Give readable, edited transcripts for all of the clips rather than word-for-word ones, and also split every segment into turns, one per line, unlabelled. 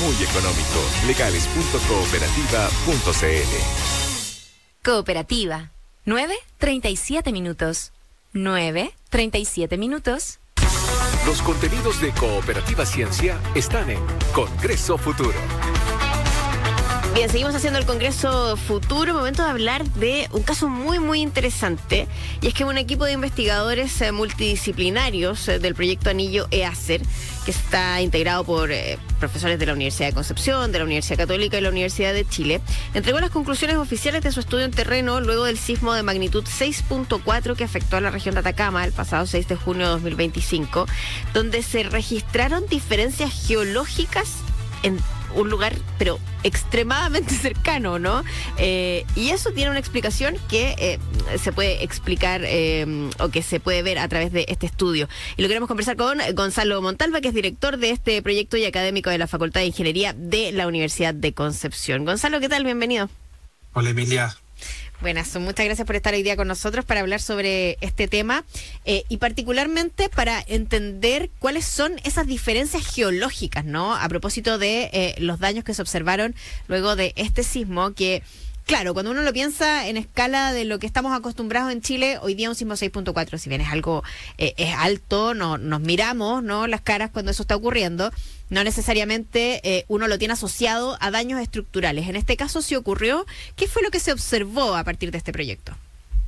muy económico. Legales.cooperativa.cl.
Cooperativa. 9:37 minutos. 9:37 minutos.
Los contenidos de Cooperativa Ciencia están en Congreso Futuro.
Bien, seguimos haciendo el Congreso Futuro. Momento de hablar de un caso muy, muy interesante. Y es que un equipo de investigadores multidisciplinarios del proyecto Anillo EACER, que está integrado por profesores de la Universidad de Concepción, de la Universidad Católica y la Universidad de Chile, entregó las conclusiones oficiales de su estudio en terreno luego del sismo de magnitud 6.4 que afectó a la región de Atacama el pasado 6 de junio de 2025, donde se registraron diferencias geológicas en un lugar, pero extremadamente cercano, ¿no? Y eso tiene una explicación que se puede explicar o que se puede ver a través de este estudio. Y lo queremos conversar con Gonzalo Montalva, que es director de este proyecto y académico de la Facultad de Ingeniería de la Universidad de Concepción. Gonzalo, ¿qué tal? Bienvenido.
Hola, Emilia.
Buenas, muchas gracias por estar hoy día con nosotros para hablar sobre este tema y particularmente para entender cuáles son esas diferencias geológicas, ¿no? A propósito de los daños que se observaron luego de este sismo que, claro, cuando uno lo piensa en escala de lo que estamos acostumbrados en Chile, hoy día un sismo 6.4, si bien es algo es alto, nos miramos, ¿no?, las caras cuando eso está ocurriendo. No necesariamente uno lo tiene asociado a daños estructurales. En este caso sí ocurrió. ¿Qué fue lo que se observó a partir de este proyecto?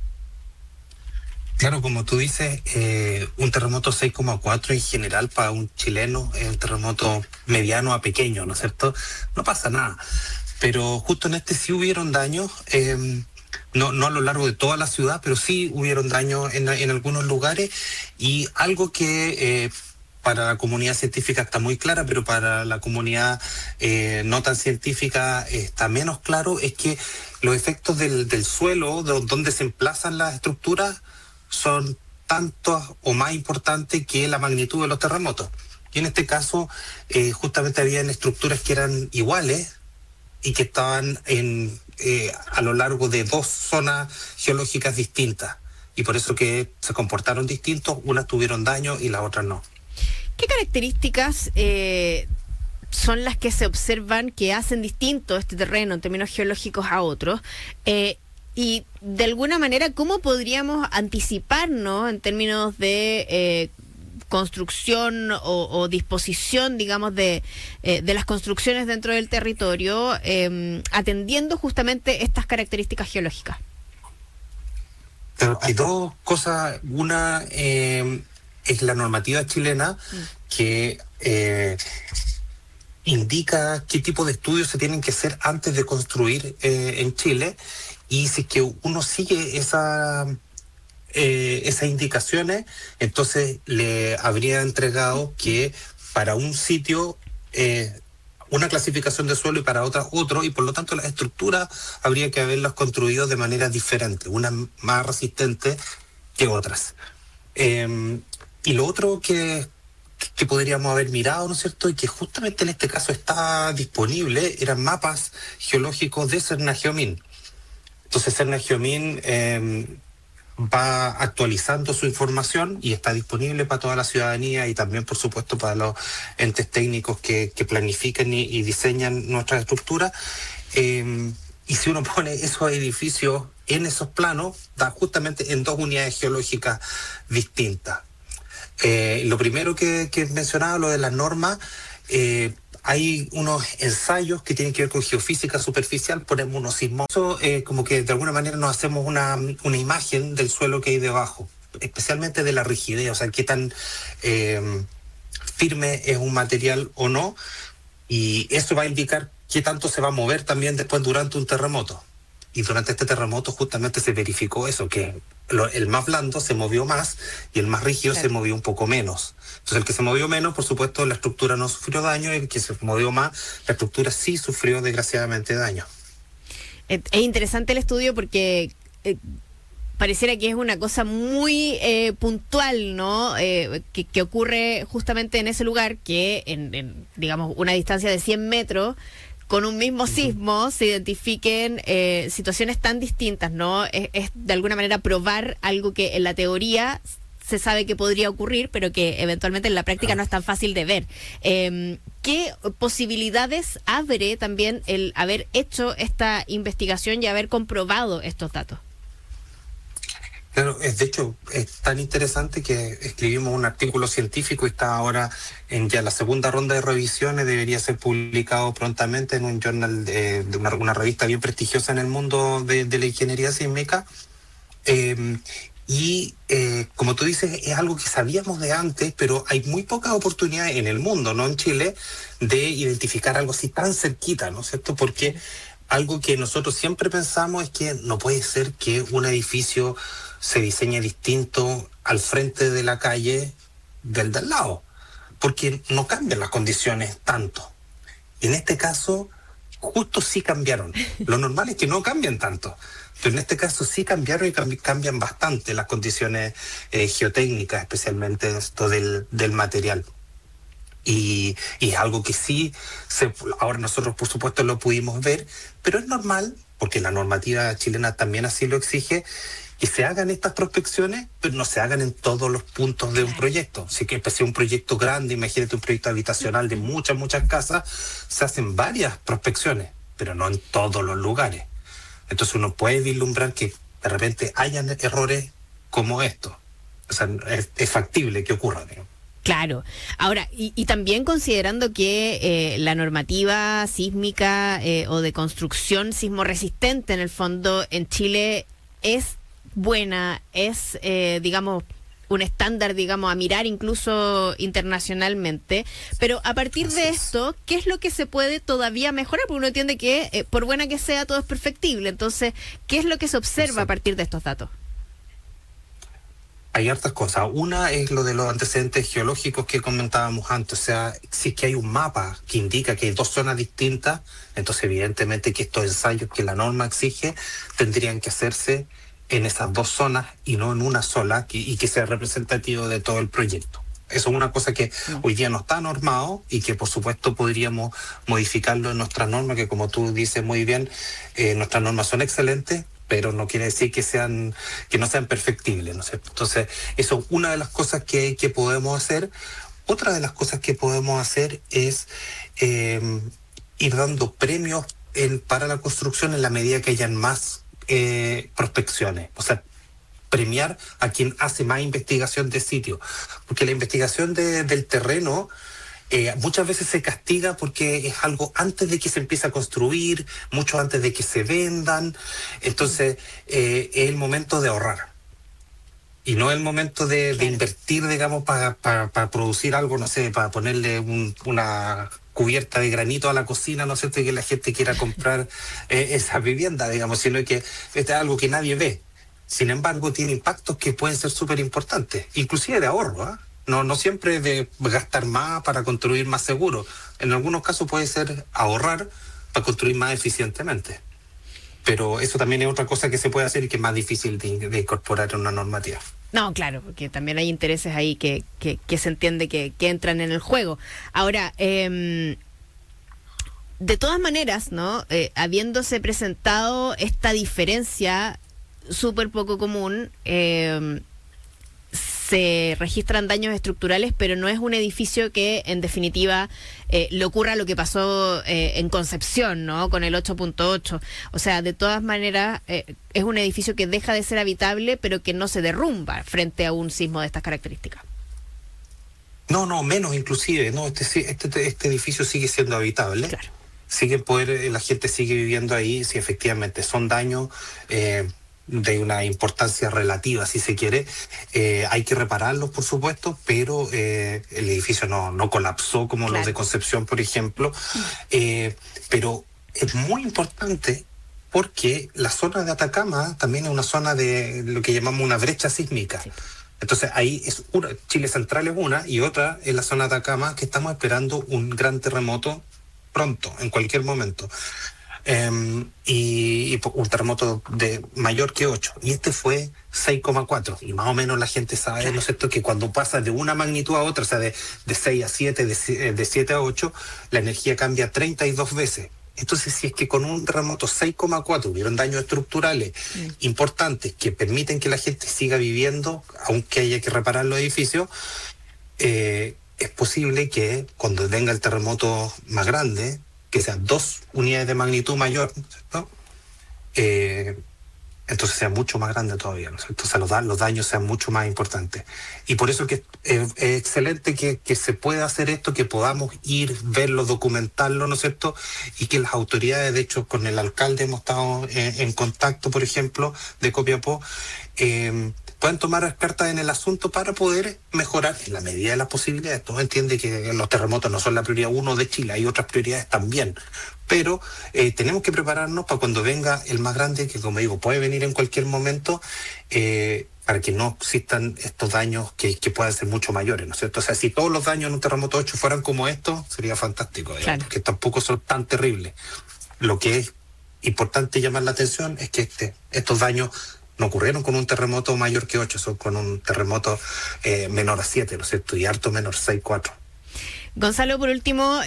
Claro, como tú dices, un terremoto 6,4 en general para un chileno es un terremoto mediano a pequeño, ¿no es cierto? No pasa nada. Pero justo en este sí hubieron daños, no a lo largo de toda la ciudad, pero sí hubieron daños en algunos lugares, y algo que para la comunidad científica está muy clara, pero para la comunidad no tan científica está menos claro, es que los efectos del suelo, donde se emplazan las estructuras, son tantos o más importantes que la magnitud de los terremotos. Y en este caso, justamente habían estructuras que eran iguales y que estaban a lo largo de dos zonas geológicas distintas. Y por eso que se comportaron distintos, unas tuvieron daño y las otras no.
¿Qué características son las que se observan que hacen distinto este terreno en términos geológicos a otros? Y de alguna manera, ¿cómo podríamos anticiparnos en términos de construcción o disposición, digamos, de las construcciones dentro del territorio, atendiendo justamente estas características geológicas?
Pero hay dos cosas. Una es la normativa chilena que indica qué tipo de estudios se tienen que hacer antes de construir en Chile, y si es que uno sigue esas indicaciones, entonces le habría entregado que para un sitio una clasificación de suelo y para otra otro, y por lo tanto las estructuras habría que haberlas construido de manera diferente, unas más resistentes que otras. Y lo otro que podríamos haber mirado, ¿no es cierto?, y que justamente en este caso está disponible, eran mapas geológicos de Cernageomin. Entonces Cernageomin va actualizando su información y está disponible para toda la ciudadanía y también, por supuesto, para los entes técnicos que planifican y diseñan nuestras estructuras. Y si uno pone esos edificios en esos planos, da justamente en dos unidades geológicas distintas. Lo primero que mencionaba, lo de las normas, hay unos ensayos que tienen que ver con geofísica superficial, ponemos unos sismos, como que de alguna manera nos hacemos una imagen del suelo que hay debajo, especialmente de la rigidez, o sea, qué tan firme es un material o no, y eso va a indicar qué tanto se va a mover también después durante un terremoto. Y durante este terremoto justamente se verificó eso, que el más blando se movió más y el más rígido se movió un poco menos. Entonces el que se movió menos, por supuesto, la estructura no sufrió daño, y el que se movió más, la estructura sí sufrió desgraciadamente daño.
Es interesante el estudio porque pareciera que es una cosa muy puntual, ¿no? Que ocurre justamente en ese lugar, que en digamos, una distancia de 100 metros, con un mismo sismo se identifiquen situaciones tan distintas, ¿no? Es de alguna manera probar algo que en la teoría se sabe que podría ocurrir, pero que eventualmente en la práctica no es tan fácil de ver. ¿Qué ¿qué posibilidades abre también el haber hecho esta investigación y haber comprobado estos datos?
Claro, de hecho, es tan interesante que escribimos un artículo científico y está ahora en ya la segunda ronda de revisiones, debería ser publicado prontamente en un journal de una revista bien prestigiosa en el mundo de la ingeniería sísmica. Como tú dices, es algo que sabíamos de antes, pero hay muy pocas oportunidades en el mundo, no en Chile, de identificar algo así tan cerquita, ¿no es cierto? Porque algo que nosotros siempre pensamos es que no puede ser que un edificio se diseñe distinto al frente de la calle del de al lado, porque no cambian las condiciones tanto. En este caso, justo sí cambiaron. Lo normal es que no cambian tanto, pero en este caso sí cambiaron y cambian bastante las condiciones geotécnicas, especialmente esto del material. Y es algo que sí, ahora nosotros por supuesto lo pudimos ver, pero es normal, porque la normativa chilena también así lo exige, que se hagan estas prospecciones, pero no se hagan en todos los puntos de un proyecto. Así que empecé un proyecto grande, imagínate un proyecto habitacional de muchas casas, se hacen varias prospecciones, pero no en todos los lugares. Entonces uno puede vislumbrar que de repente hayan errores como estos. O sea, es factible que ocurra, digamos.
Claro. Ahora, y también considerando que la normativa sísmica o de construcción sismoresistente en el fondo en Chile es buena, es, digamos, un estándar, digamos, a mirar incluso internacionalmente, pero a partir de esto, ¿qué es lo que se puede todavía mejorar? Porque uno entiende que, por buena que sea, todo es perfectible. Entonces, ¿qué es lo que se observa a partir de estos datos?
Hay hartas cosas. Una es lo de los antecedentes geológicos que comentábamos antes. O sea, si es que hay un mapa que indica que hay dos zonas distintas, entonces evidentemente que estos ensayos que la norma exige tendrían que hacerse en esas dos zonas y no en una sola, y que sea representativo de todo el proyecto. Eso es una cosa que hoy día no está normado y que por supuesto podríamos modificarlo en nuestras normas, que como tú dices muy bien, nuestras normas son excelentes, pero no quiere decir que no sean perfectibles, ¿no es cierto? Entonces, eso es una de las cosas que podemos hacer. Otra de las cosas que podemos hacer es ir dando premios para la construcción en la medida que hayan más prospecciones. O sea, premiar a quien hace más investigación de sitio. Porque la investigación del terreno muchas veces se castiga porque es algo antes de que se empiece a construir, mucho antes de que se vendan. Entonces, es el momento de ahorrar. Y no el momento de invertir, digamos, para producir algo, no sé, para ponerle una cubierta de granito a la cocina, no sé, que la gente quiera comprar esa vivienda, digamos, sino que es algo que nadie ve. Sin embargo, tiene impactos que pueden ser súper importantes, inclusive de ahorro, ¿eh? No siempre de gastar más para construir más seguro. En algunos casos puede ser ahorrar para construir más eficientemente. Pero eso también es otra cosa que se puede hacer y que es más difícil de incorporar en una normativa.
No, claro, porque también hay intereses ahí que se entiende que entran en el juego. Ahora, de todas maneras, ¿no? Habiéndose presentado esta diferencia súper poco común, se registran daños estructurales, pero no es un edificio que, en definitiva, le ocurra lo que pasó en Concepción, ¿no? Con el 8.8. O sea, de todas maneras, es un edificio que deja de ser habitable, pero que no se derrumba frente a un sismo de estas características.
No, menos inclusive, ¿no? Este edificio sigue siendo habitable.
Claro.
La gente sigue viviendo ahí, si efectivamente son daños de una importancia relativa, si se quiere. Hay que repararlos, por supuesto, pero el edificio no colapsó como los de Concepción, por ejemplo. Pero es muy importante porque la zona de Atacama también es una zona de lo que llamamos una brecha sísmica. Sí. Entonces ahí Chile Central es una, y otra es la zona de Atacama, que estamos esperando un gran terremoto pronto, en cualquier momento. Y un terremoto de mayor que 8, y este fue 6,4, y más o menos la gente sabe, ¿no es cierto?, que cuando pasa de una magnitud a otra, o sea, de 6 a 7, de 7 a 8, la energía cambia 32 veces. Entonces, si es que con un terremoto 6,4 hubieron daños estructurales importantes que permiten que la gente siga viviendo, aunque haya que reparar los edificios, es posible que cuando venga el terremoto más grande, que sean 2 unidades de magnitud mayor, ¿no? Entonces sea mucho más grande todavía, ¿no? Entonces los daños sean mucho más importantes. Y por eso que es excelente que se pueda hacer esto, que podamos ir, verlo, documentarlo, ¿no es cierto? Y que las autoridades, de hecho, con el alcalde hemos estado en contacto, por ejemplo, de Copiapó, puedan tomar cartas en el asunto para poder mejorar en la medida de las posibilidades. Todo entiende que los terremotos no son la prioridad 1 de Chile, hay otras prioridades también. Pero tenemos que prepararnos para cuando venga el más grande, que como digo, puede venir en cualquier momento, para que no existan estos daños que puedan ser mucho mayores, ¿no es cierto? O sea, si todos los daños en un terremoto 8 fueran como estos, sería fantástico,
claro,
porque tampoco son tan terribles. Lo que es importante llamar la atención es que estos daños no ocurrieron con un terremoto mayor que 8, son con un terremoto menor a 7, ¿no es cierto? Y harto menor, 6,4.
Gonzalo, por último,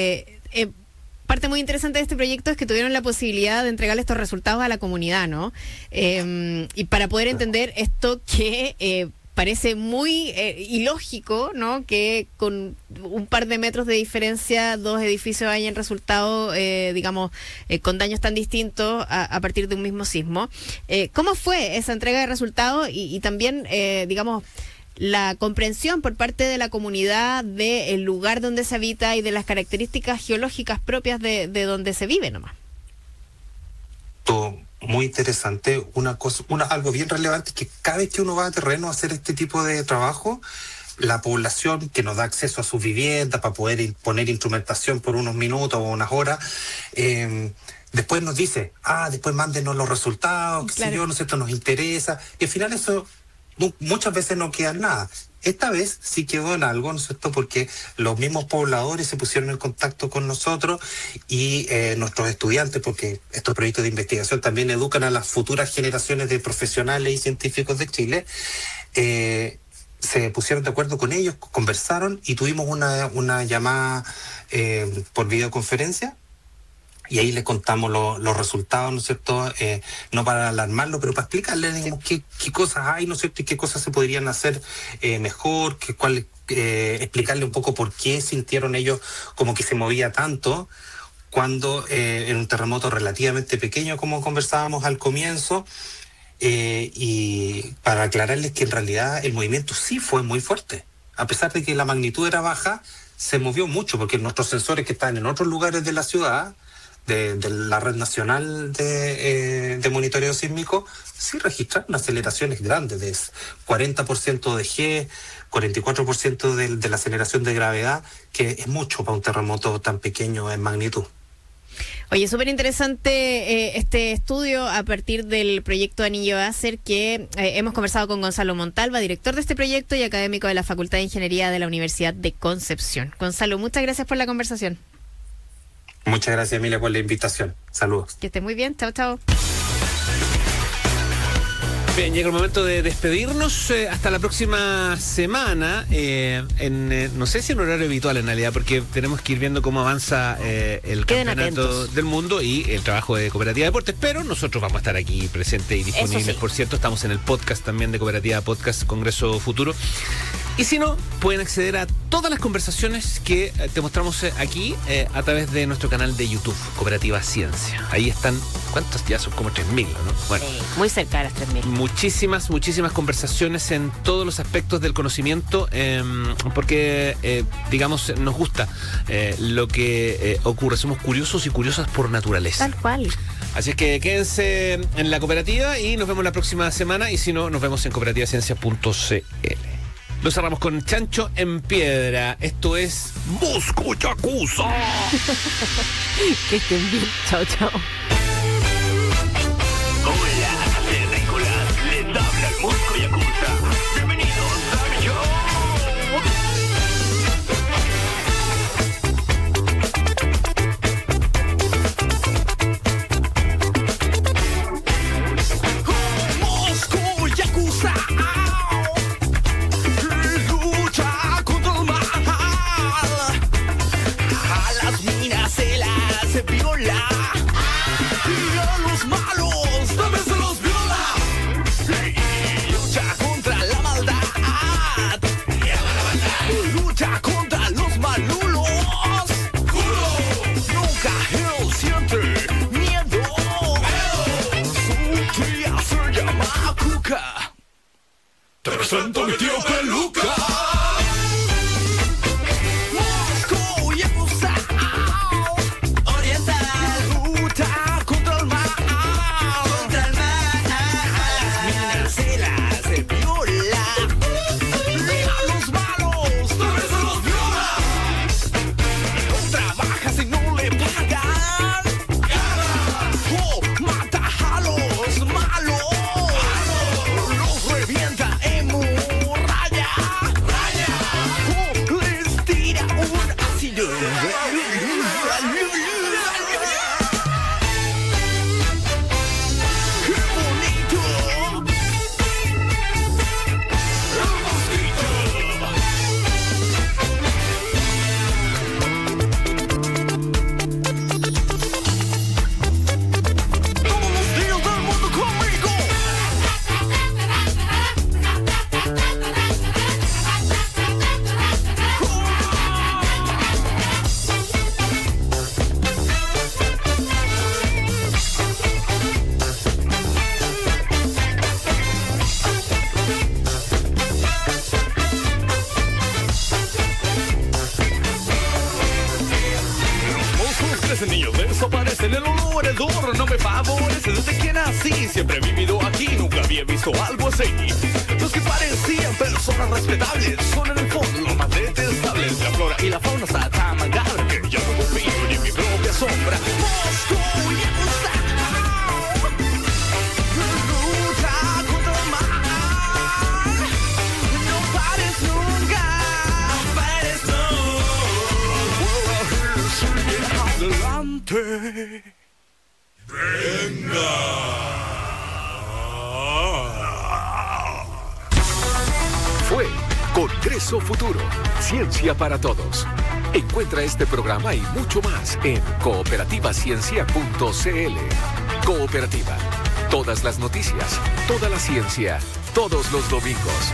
parte muy interesante de este proyecto es que tuvieron la posibilidad de entregarle estos resultados a la comunidad, ¿no? Y para poder entender esto que parece muy ilógico, ¿no? Que con un par de metros de diferencia 2 edificios hayan resultado, con daños tan distintos a partir de un mismo sismo. ¿Cómo fue esa entrega de resultados y también, la comprensión por parte de la comunidad del lugar donde se habita y de las características geológicas propias de donde se vive nomás?
Todo muy interesante. Algo bien relevante es que cada vez que uno va a terreno a hacer este tipo de trabajo, la población que nos da acceso a sus viviendas para poder poner instrumentación por unos minutos o unas horas, después nos dice, después mándenos los resultados, qué sé yo, no sé, esto nos interesa. Y al final eso muchas veces no queda en nada. Esta vez sí quedó en algo, ¿no es cierto? Porque los mismos pobladores se pusieron en contacto con nosotros y nuestros estudiantes, porque estos proyectos de investigación también educan a las futuras generaciones de profesionales y científicos de Chile, se pusieron de acuerdo con ellos, conversaron y tuvimos una llamada por videoconferencia. Y ahí les contamos los resultados, ¿no es cierto? No para alarmarlo, pero para explicarles, digamos, qué cosas hay, ¿no es cierto? Y qué cosas se podrían hacer mejor, explicarle un poco por qué sintieron ellos como que se movía tanto cuando en un terremoto relativamente pequeño, como conversábamos al comienzo, y para aclararles que en realidad el movimiento sí fue muy fuerte. A pesar de que la magnitud era baja, se movió mucho, porque nuestros sensores que están en otros lugares de la ciudad, de la red nacional de monitoreo sísmico, sí registraron aceleraciones grandes, de 40% de G, 44% de la aceleración de gravedad, que es mucho para un terremoto tan pequeño en magnitud.
Oye, súper interesante este estudio a partir del proyecto Anillo Acer, que hemos conversado con Gonzalo Montalva, director de este proyecto y académico de la Facultad de Ingeniería de la Universidad de Concepción. Gonzalo, muchas gracias por la conversación.
Muchas gracias, Emilia, por la invitación. Saludos.
Que estés muy bien. Chao, chao.
Bien, llega el momento de despedirnos. Hasta la próxima semana. No sé si en horario habitual en realidad, porque tenemos que ir viendo cómo avanza el campeonato del mundo y el trabajo de Cooperativa Deportes. Pero nosotros vamos a estar aquí presentes y disponibles. Sí. Por cierto, estamos en el podcast también de Cooperativa Podcast Congreso Futuro. Y si no, pueden acceder a todas las conversaciones que te mostramos aquí a través de nuestro canal de YouTube, Cooperativa Ciencia. Ahí están, ¿cuántos ya son? Como 3.000, ¿no? Bueno,
muy cerca de las 3.000.
Muchísimas conversaciones en todos los aspectos del conocimiento, porque, nos gusta lo que ocurre. Somos curiosos y curiosas por naturaleza.
Tal cual.
Así es que quédense en la cooperativa y nos vemos la próxima semana. Y si no, nos vemos en cooperativaciencia.cl. Lo cerramos con Chancho en Piedra. Esto es Mosco Yakuza.
Que estén bien. Chao, chao.
Hola, de Nicolás les habla el Mosco Yakuza. Bienvenidos al show. Mosco Yakuza. Viola y a los malos también se los viola y lucha contra la maldad, lucha contra santo mi tío peluca. Moscú, Yakuza, Oriental, luta contra el mal. Contra el mal. Las minas se las viola. A los malos también se los viola. No trabaja si no le pagan. Oh, mata a los malos. Los revienta en raya. Oh, les tira un ácido. ¡Qué bonito! El mosquito. Todos los días del mundo conmigo. Monstruos crecen, niños desaparecen, el olor, el hedor no me favorece. Desde que nací siempre he vivido aquí, nunca había visto algo así. Los que parecían personas respetables son en el fondo los más detestables. La flora y la fauna está tan macabra que yo no confío ni en mi propia sombra. Moscú, Yakuza, lucha contra el mal. No pares nunca, no pares nunca. Sigue adelante.
Fue Congreso Futuro, Ciencia para Todos. Encuentra este programa y mucho más en cooperativaciencia.cl. Cooperativa. Todas las noticias, toda la ciencia, todos los domingos.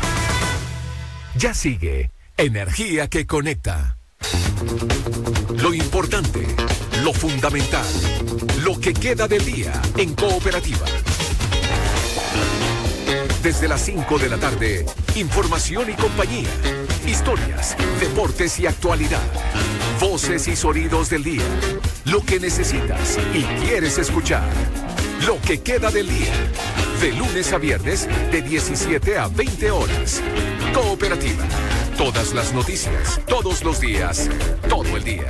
Ya sigue Energía que conecta. Lo importante, lo fundamental, lo que queda del día en Cooperativa. Desde las 5 de la tarde, información y compañía, historias, deportes y actualidad, voces y sonidos del día, lo que necesitas y quieres escuchar, lo que queda del día, de lunes a viernes de 17 a 20 horas. Cooperativa, todas las noticias, todos los días, todo el día.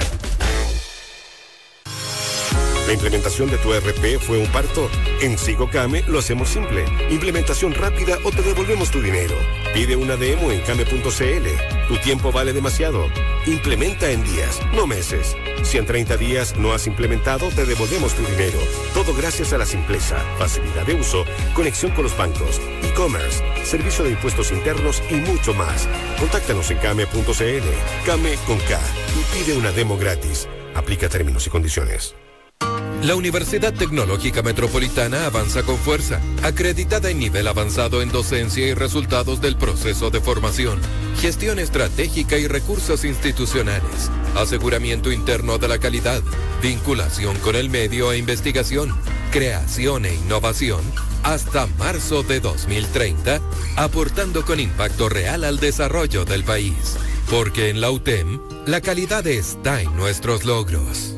¿La implementación de tu ERP fue un parto? En Sigocame lo hacemos simple. Implementación rápida o te devolvemos tu dinero. Pide una demo en came.cl. Tu tiempo vale demasiado. Implementa en días, no meses. Si en 30 días no has implementado, te devolvemos tu dinero. Todo gracias a la simpleza, facilidad de uso, conexión con los bancos, e-commerce, servicio de impuestos internos y mucho más. Contáctanos en came.cl. Came con K. Y pide una demo gratis. Aplica términos y condiciones.
La Universidad Tecnológica Metropolitana avanza con fuerza, acreditada en nivel avanzado en docencia y resultados del proceso de formación, gestión estratégica y recursos institucionales, aseguramiento interno de la calidad, vinculación con el medio e investigación, creación e innovación, hasta marzo de 2030, aportando con impacto real al desarrollo del país. Porque en la UTEM, la calidad está en nuestros logros.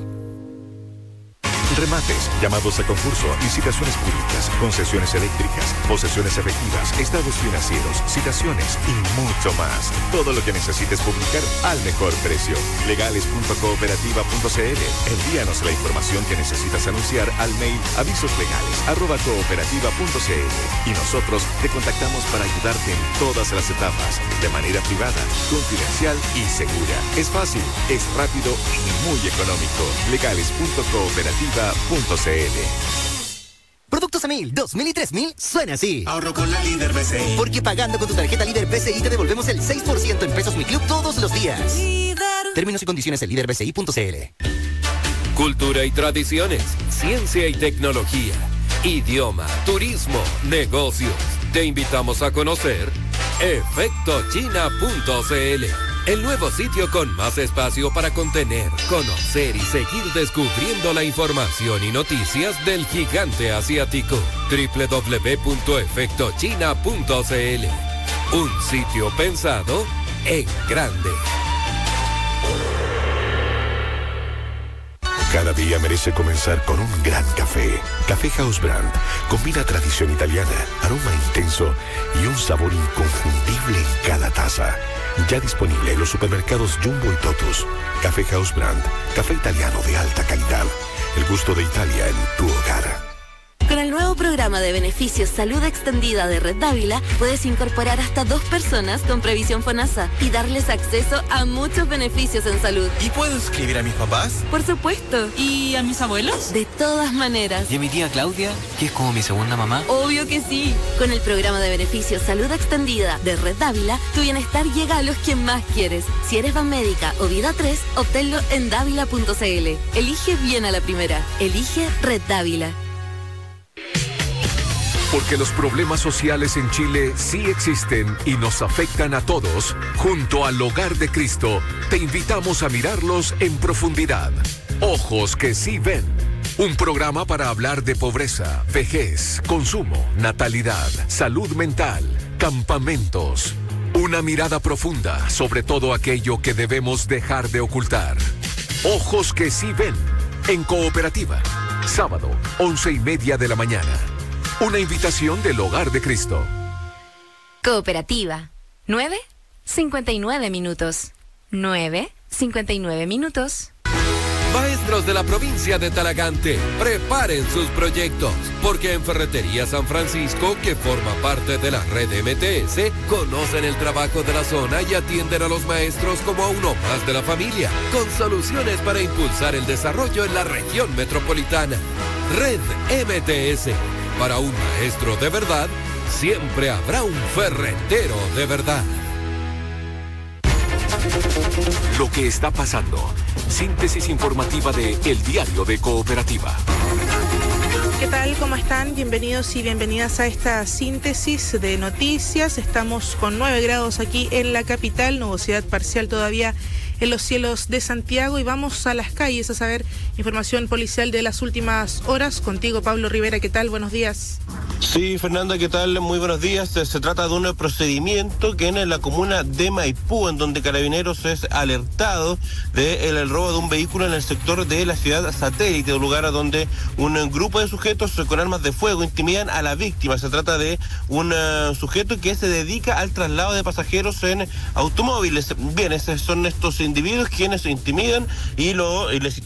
Remates, llamados a concurso, licitaciones públicas, concesiones eléctricas, posesiones efectivas, estados financieros, citaciones y mucho más. Todo lo que necesites publicar al mejor precio. Legales.cooperativa.cl. Envíanos la información que necesitas anunciar al mail avisoslegales@cooperativa.cl y nosotros te contactamos para ayudarte en todas las etapas, de manera privada, confidencial y segura. Es fácil, es rápido y muy económico. Legales.cooperativa.cl.
Productos a 1000, 2000 y 3000 suena así.
Ahorro con la Líder BCI.
Porque pagando con tu tarjeta Líder BCI te devolvemos el 6% en pesos Mi Club todos los días. Términos y condiciones en líderbci.cl.
Cultura y tradiciones, ciencia y tecnología, idioma, turismo, negocios. Te invitamos a conocer efectochina.cl. El nuevo sitio con más espacio para contener, conocer y seguir descubriendo la información y noticias del gigante asiático. www.efectochina.cl. Un sitio pensado en grande.
Cada día merece comenzar con un gran café. Café House Brand combina tradición italiana, aroma intenso y un sabor inconfundible en cada taza. Ya disponible en los supermercados Jumbo y Totus. Café House Brand, café italiano de alta calidad. El gusto de Italia en tu hogar.
Con el nuevo programa de beneficios Salud Extendida de Red Dávila, puedes incorporar hasta 2 personas con previsión FONASA y darles acceso a muchos beneficios en salud.
¿Y puedo inscribir a mis papás?
Por supuesto.
¿Y a mis abuelos?
De todas maneras.
¿Y a mi tía Claudia, que es como mi segunda mamá?
Obvio que sí. Con el programa de beneficios Salud Extendida de Red Dávila, tu bienestar llega a los que más quieres. Si eres Banmédica o Vida 3, obténlo en dávila.cl. Elige bien a la primera. Elige Red Dávila.
Porque los problemas sociales en Chile sí existen y nos afectan a todos, junto al Hogar de Cristo, te invitamos a mirarlos en profundidad. Ojos que sí ven. Un programa para hablar de pobreza, vejez, consumo, natalidad, salud mental, campamentos. Una mirada profunda sobre todo aquello que debemos dejar de ocultar. Ojos que sí ven. En Cooperativa. Sábado, 11:30 de la mañana. Una invitación del Hogar de Cristo.
Cooperativa. 9:59 minutos. 9:59 minutos.
Maestros de la provincia de Talagante, preparen sus proyectos, porque en Ferretería San Francisco, que forma parte de la red MTS, conocen el trabajo de la zona y atienden a los maestros como a uno más de la familia, con soluciones para impulsar el desarrollo en la región metropolitana. Red MTS. Para un maestro de verdad, siempre habrá un ferretero de verdad.
Lo que está pasando. Síntesis informativa de El Diario de Cooperativa.
¿Qué tal? ¿Cómo están? Bienvenidos y bienvenidas a esta síntesis de noticias. Estamos con 9 grados aquí en la capital, nubosidad parcial todavía en los cielos de Santiago, y vamos a las calles a saber información policial de las últimas horas. Contigo, Pablo Rivera, ¿qué tal? Buenos días.
Sí, Fernanda, ¿qué tal? Muy buenos días. Se trata de un procedimiento que en la comuna de Maipú, en donde Carabineros es alertado del robo de un vehículo en el sector de la ciudad satélite, un lugar donde un grupo de sujetos con armas de fuego intimidan a la víctima. Se trata de un sujeto que se dedica al traslado de pasajeros en automóviles. Bien, esos son estos individuos quienes intimidan y les...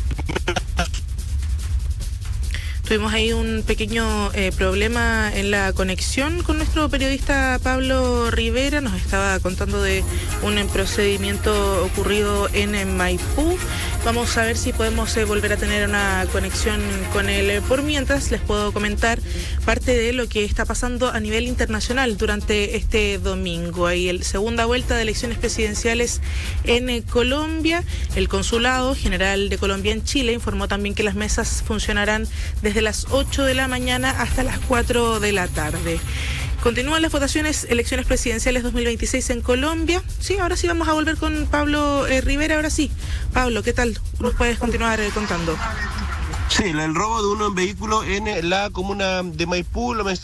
Tuvimos ahí un pequeño problema en la conexión con nuestro periodista Pablo Rivera. Nos estaba contando de un procedimiento ocurrido en Maipú. Vamos a ver si podemos volver a tener una conexión con él. Por mientras, les puedo comentar parte de lo que está pasando a nivel internacional durante este domingo. Hay la segunda vuelta de elecciones presidenciales en Colombia. El Consulado General de Colombia en Chile informó también que las mesas funcionarán desde las 8 de la mañana hasta las 4 de la tarde. Continúan las votaciones, elecciones presidenciales 2026 en Colombia. Sí, ahora sí vamos a volver con Pablo Rivera, ahora sí. Pablo, ¿qué tal? ¿Nos puedes continuar contando?
Sí, el robo de un vehículo en la comuna de Maipú, lo